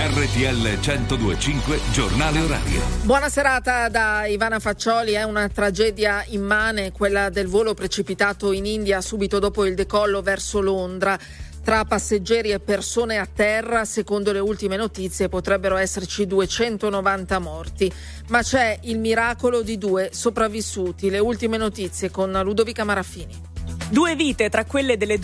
RTL 102.5 Giornale Orario. Buona serata da Ivana Faccioli. È una tragedia immane quella del volo precipitato in India subito dopo il decollo verso Londra. Tra passeggeri e persone a terra, secondo le ultime notizie, potrebbero esserci 290 morti. Ma c'è il miracolo di 2 sopravvissuti. Le ultime notizie con Ludovica Maraffini. 2 vite tra quelle delle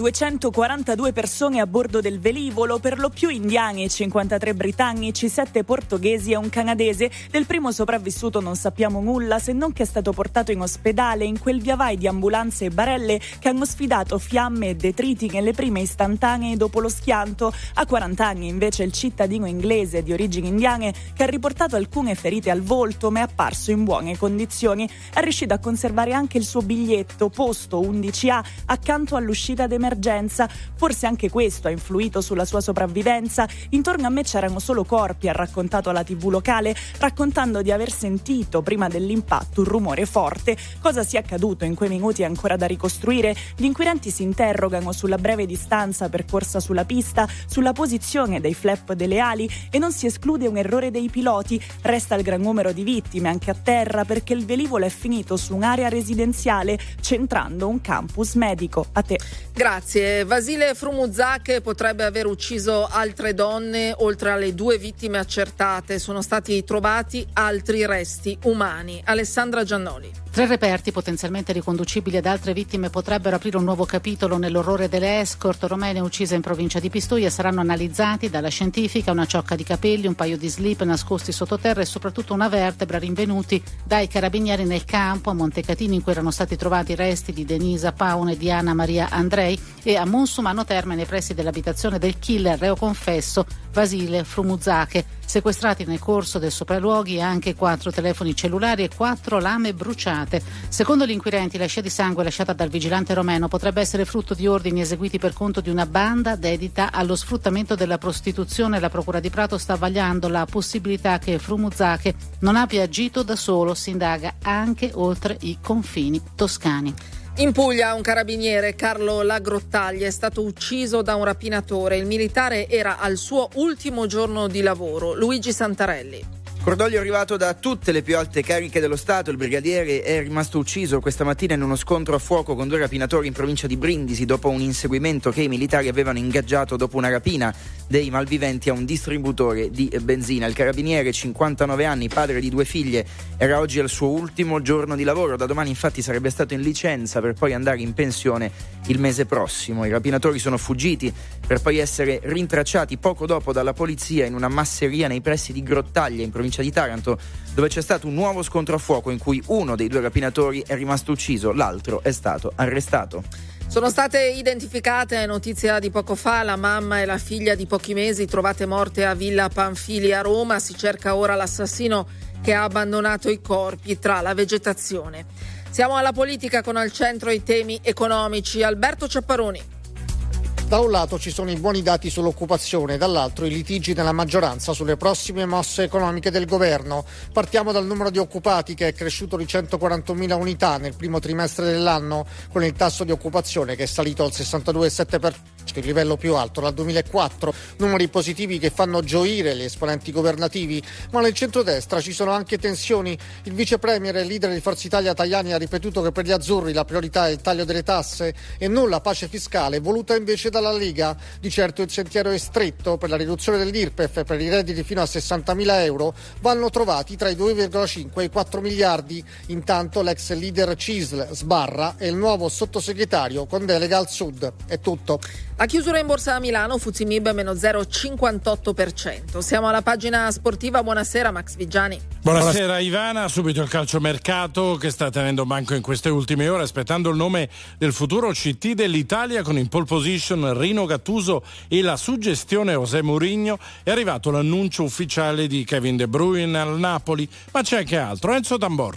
242 persone a bordo del velivolo, per lo più indiani, 53 britannici, 7 portoghesi e un canadese. Del primo sopravvissuto non sappiamo nulla, se non che è stato portato in ospedale in quel viavai di ambulanze e barelle che hanno sfidato fiamme e detriti nelle prime istantanee dopo lo schianto. A 40 anni invece il cittadino inglese di origini indiane, che ha riportato alcune ferite al volto ma è apparso in buone condizioni. È riuscito a conservare anche il suo biglietto, posto 11A, accanto all'uscita d'emergenza. Forse anche questo ha influito sulla sua sopravvivenza. Intorno a me c'erano solo corpi, ha raccontato alla TV locale, raccontando di aver sentito prima dell'impatto un rumore forte. Cosa sia accaduto in quei minuti è ancora da ricostruire. Gli inquirenti si interrogano sulla breve distanza percorsa sulla pista, sulla posizione dei flap delle ali, e non si esclude un errore dei piloti. Resta il gran numero di vittime anche a terra, perché il velivolo è finito su un'area residenziale centrando un campus medico. A te. Grazie. Vasile Frumuzak potrebbe aver ucciso altre donne. Oltre alle 2 vittime accertate, sono stati trovati altri resti umani. Alessandra Giannoli. 3 reperti potenzialmente riconducibili ad altre vittime potrebbero aprire un nuovo capitolo nell'orrore delle escort romene uccise in provincia di Pistoia. Saranno analizzati dalla scientifica una ciocca di capelli, un paio di slip nascosti sottoterra e soprattutto una vertebra rinvenuti dai carabinieri nel campo a Montecatini, in cui erano stati trovati i resti di Denisa Paone e di Anna Maria Andrei, e a Monsumano Terme, nei pressi dell'abitazione del killer reo confesso Vasile Frumuzak. Sequestrati nel corso del sopralluoghi anche 4 telefoni cellulari e 4 lame bruciate. Secondo gli inquirenti, la scia di sangue lasciata dal vigilante romeno potrebbe essere frutto di ordini eseguiti per conto di una banda dedita allo sfruttamento della prostituzione. La procura di Prato sta vagliando la possibilità che Frumuzak non abbia agito da solo. Si indaga anche oltre i confini toscani. In Puglia un carabiniere, Carlo Lagrottaglia, è stato ucciso da un rapinatore. Il militare era al suo ultimo giorno di lavoro. Luigi Santarelli. Cordoglio arrivato da tutte le più alte cariche dello Stato. Il brigadiere è rimasto ucciso questa mattina in uno scontro a fuoco con 2 rapinatori in provincia di Brindisi, dopo un inseguimento che i militari avevano ingaggiato dopo una rapina dei malviventi a un distributore di benzina. Il carabiniere, 59 anni, padre di 2 figlie, era oggi al suo ultimo giorno di lavoro. Da domani infatti sarebbe stato in licenza per poi andare in pensione il mese prossimo. I rapinatori sono fuggiti per poi essere rintracciati poco dopo dalla polizia in una masseria nei pressi di Grottaglia, in provincia di Taranto, dove c'è stato un nuovo scontro a fuoco in cui uno dei 2 rapinatori è rimasto ucciso, l'altro è stato arrestato. Sono state identificate, notizia di poco fa, la mamma e la figlia di pochi mesi trovate morte a Villa Panfili a Roma. Si cerca ora l'assassino che ha abbandonato i corpi tra la vegetazione. Siamo alla politica, con al centro i temi economici. Alberto Ciapparoni. Da un lato ci sono i buoni dati sull'occupazione, dall'altro i litigi nella maggioranza sulle prossime mosse economiche del governo. Partiamo dal numero di occupati, che è cresciuto di 140.000 unità nel primo trimestre dell'anno, con il tasso di occupazione che è salito al 62,7%, il livello più alto dal 2004. Numeri positivi che fanno gioire gli esponenti governativi, ma nel centrodestra ci sono anche tensioni. Il vice premier e leader di Forza Italia Tajani ha ripetuto che per gli azzurri la priorità è il taglio delle tasse e non la pace fiscale, voluta invece dalla Lega. Di certo il sentiero è stretto. Per la riduzione dell'IRPEF per i redditi fino a 60.000 euro vanno trovati tra i 2,5 e i 4 miliardi. Intanto l'ex leader CISL sbarra e il nuovo sottosegretario con delega al Sud. È tutto. A chiusura in borsa a Milano, FTSE MIB meno 0,58%. Siamo alla pagina sportiva. Buonasera Max Vigiani. Buonasera Ivana, subito il calciomercato che sta tenendo banco in queste ultime ore, aspettando il nome del futuro CT dell'Italia, con in pole position Rino Gattuso e la suggestione José Mourinho. È arrivato l'annuncio ufficiale di Kevin De Bruyne al Napoli, ma c'è anche altro. Enzo Tamborra.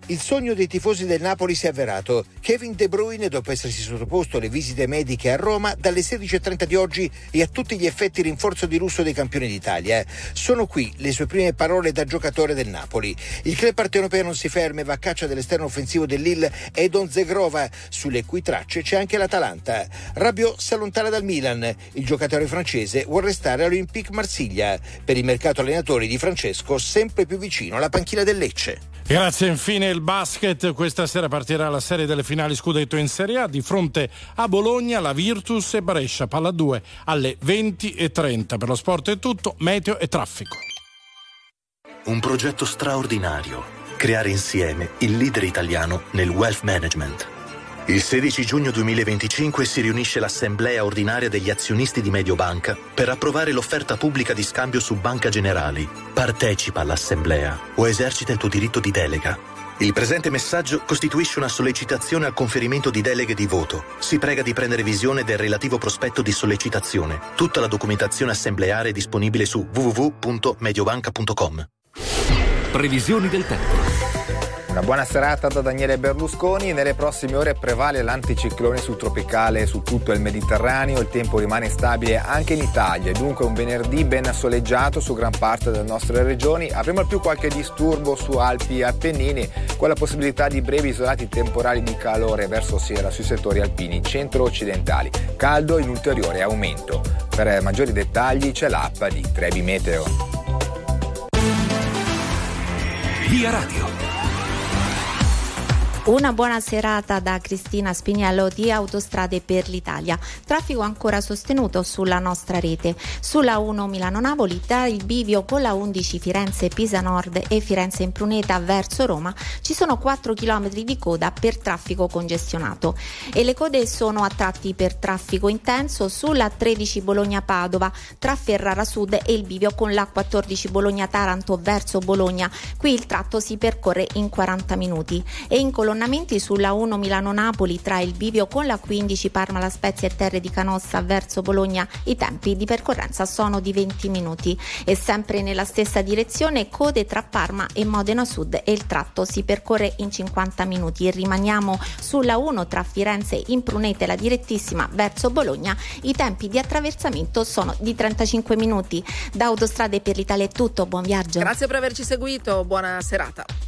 Il sogno dei tifosi del Napoli si è avverato. Kevin De Bruyne, dopo essersi sottoposto alle visite mediche a Roma, dalle 16:30 di oggi è a tutti gli effetti rinforzo di lusso dei campioni d'Italia. Sono qui le sue prime parole da giocatore del Napoli. Il club partenopeo non si ferma e va a caccia dell'esterno offensivo del Lille, Edon Zegrova, sulle cui tracce c'è anche l'Atalanta. Rabiot si allontana dal Milan. Il giocatore francese vuole restare all'Olympique Marsiglia. Per il mercato allenatori di Francesco, sempre più vicino alla panchina del Lecce. Grazie. Infine il basket. Questa sera partirà la serie delle finali scudetto in Serie A. Di fronte a Bologna, la Virtus e Brescia, palla 2 alle 20:30. Per lo sport è tutto, meteo e traffico. Un progetto straordinario. Creare insieme il leader italiano nel wealth management. Il 16 giugno 2025 si riunisce l'assemblea ordinaria degli azionisti di Mediobanca per approvare l'offerta pubblica di scambio su Banca Generali. Partecipa all'assemblea o esercita il tuo diritto di delega. Il presente messaggio costituisce una sollecitazione al conferimento di deleghe di voto. Si prega di prendere visione del relativo prospetto di sollecitazione. Tutta la documentazione assembleare è disponibile su www.mediobanca.com. Previsioni del tempo. Una buona serata da Daniele Berlusconi. Nelle prossime ore prevale l'anticiclone subtropicale su tutto il Mediterraneo. Il tempo rimane stabile anche in Italia. Dunque un venerdì ben soleggiato su gran parte delle nostre regioni. Avremo al più qualche disturbo su Alpi e Appennini, con la possibilità di brevi isolati temporali di calore verso sera sui settori alpini centro-occidentali. Caldo in ulteriore aumento. Per maggiori dettagli c'è l'app di Trebi Meteo. Via Radio. Una buona serata da Cristina Spiniello di Autostrade per l'Italia. Traffico ancora sostenuto sulla nostra rete. Sulla 1 Milano-Napoli, tra il bivio con la 11 Firenze-Pisa Nord e Firenze-Impruneta verso Roma, ci sono 4 km di coda per traffico congestionato. E le code sono a tratti per traffico intenso sulla 13 Bologna-Padova, tra Ferrara Sud e il bivio con la 14 Bologna-Taranto verso Bologna. Qui il tratto si percorre in 40 minuti. E in sulla 1 Milano-Napoli, tra il bivio con la 15 Parma-La Spezia e Terre di Canossa verso Bologna, i tempi di percorrenza sono di 20 minuti. E sempre nella stessa direzione code tra Parma e Modena Sud e il tratto si percorre in 50 minuti. E rimaniamo sulla 1 tra Firenze e Impruneta, la direttissima verso Bologna, i tempi di attraversamento sono di 35 minuti. Da Autostrade per l'Italia è tutto, buon viaggio. Grazie per averci seguito, buona serata.